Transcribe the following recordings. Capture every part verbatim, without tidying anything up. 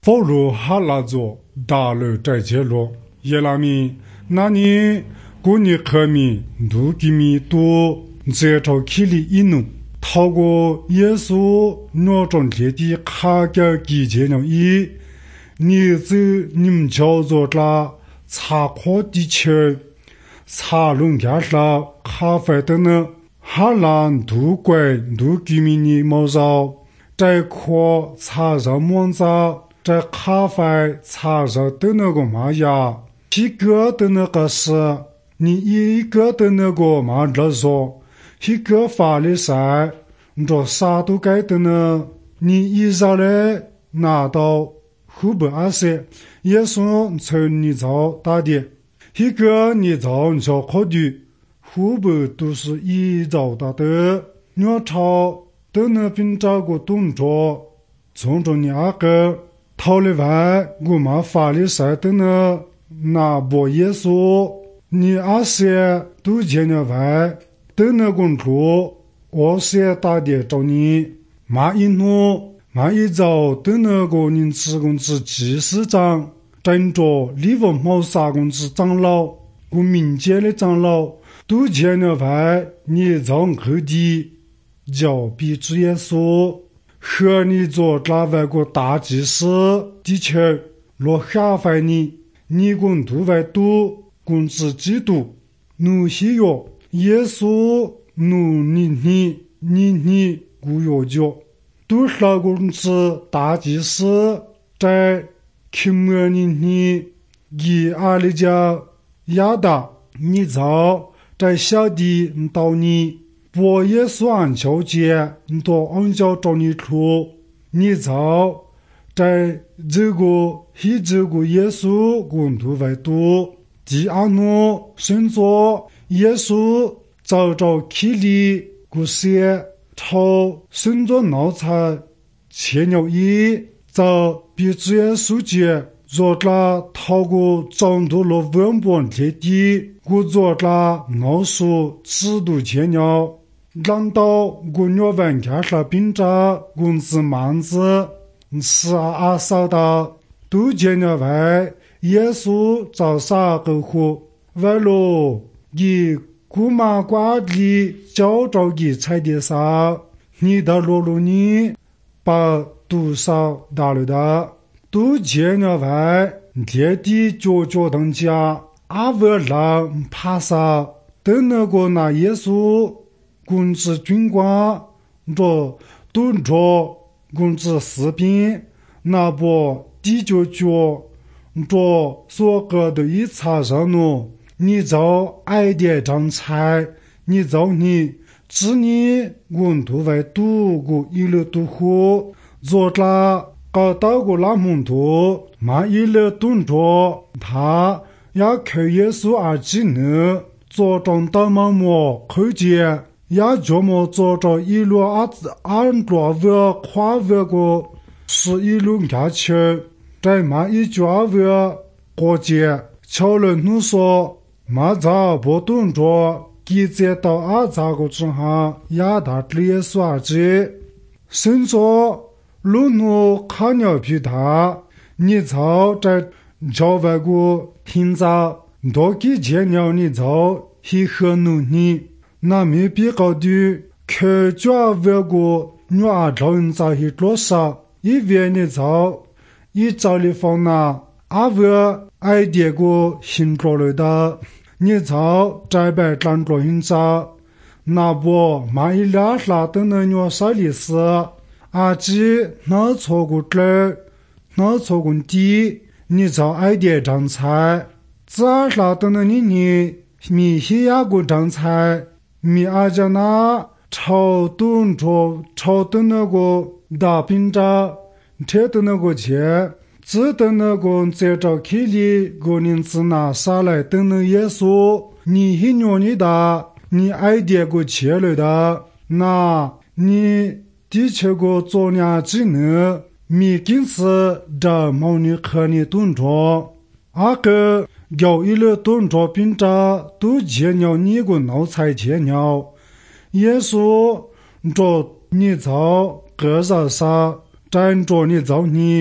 保罗哈拉佐大楼在街路耶拉米那你过你可米都给米多这朝起里一弄透过耶稣那种天地卡个几千年一你这你们叫做啦查考地球查龙家啦咖啡的呢哈兰都怪都给米你毛少在课查上蒙扎在咖啡茶上的那个玛雅，一个的那个是，你一个的那个玛热说，一个法律赛，你这啥都该的呢？你一上来拿到湖北阿些，也说从你找打的，一个你找小考的，湖北都是一找打的，鸟巢的那边找个动作，从中你阿个。逃了外我们法律赛的呢那波耶稣你阿些都见了外的那工作我些打的找你马一诺马一早的那个人职工资技师长等着李文茂沙工资长老我民间的长老都见了外你从后地叫比主耶稣和你做那外国大祭司地球落下凡你你共都外都共自基督努西哟耶稣努你你你你古有教都是共自大祭司在钦摩你你以阿里家亚达你早在小弟到你我也算交接，到按照找你出，你早在这个一这个耶稣共同外度，第二呢，先做耶稣早早起里故事，朝先做脑残，前有一早比主耶稣节。做了透过长度了文本天地，我做了老鼠制度前鸟，让到我鸟玩家上并着公司蛮子，是啊啊扫到都见了外，耶稣早啥个火，为了以古马瓜里教着你踩的啥，你的路路你把多少打了的。都见了外，天地脚脚当家，阿维拉帕萨，等那个那耶稣，公子军官，着蹲着公子士兵，那不地脚脚，着所个的一擦上呢，你找爱点张菜，你找你，只你温度外度过一路都火，做了。搞到过那门徒，马一了动作，他要靠耶稣而技能，做中到毛毛口见，要这么做着一路阿子按着我跨越过是一路下去，在马一家位过节，乔人怒说，马早不动作，记者到阿扎个之后，亚达这耶稣而技，甚说。路路看鸟皮他，你早在郊外国听着，多给见了你早一和努力，那没必高的，可叫外国女儿找人在一多少，一边你早一早的放那，阿伟爱点个新着来的，你早在白站着人着，那不买一俩啥的那女啥意思？阿基那错过了，那错过地，你找爱点张菜，咋啥的呢？你你米西亚过张菜，米阿家那炒炖着炒的那个大饼渣，贴的那个钱，只的那个在找起里个人子拿啥来等那耶稣，你一鸟你的，你爱点个钱来的，那你。地球个做两技能，米金是这毛女和你动作，阿个有一个动作并着都见了你个脑残见了，耶稣着你找个啥啥，站着你找你，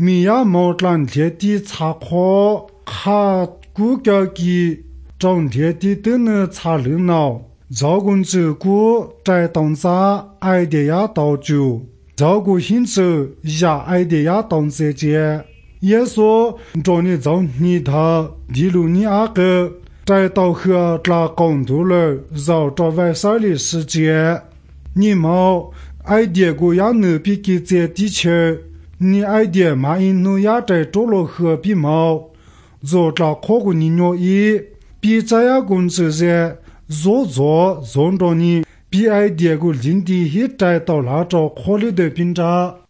米亚毛战天地查考卡古教基张天地都能查热闹，照顾这个在当下爱的呀道主，照顾行走呀爱的呀当这些，耶稣找你找你他例如你阿哥在道和拉公度了绕着外山的世界，你冇爱的个呀努比给在地球，你爱的马因努呀在着落河比冇，做着考过你愿意，比这样工作人做做做着你，比爱的个领地一在到那着考虑的评价。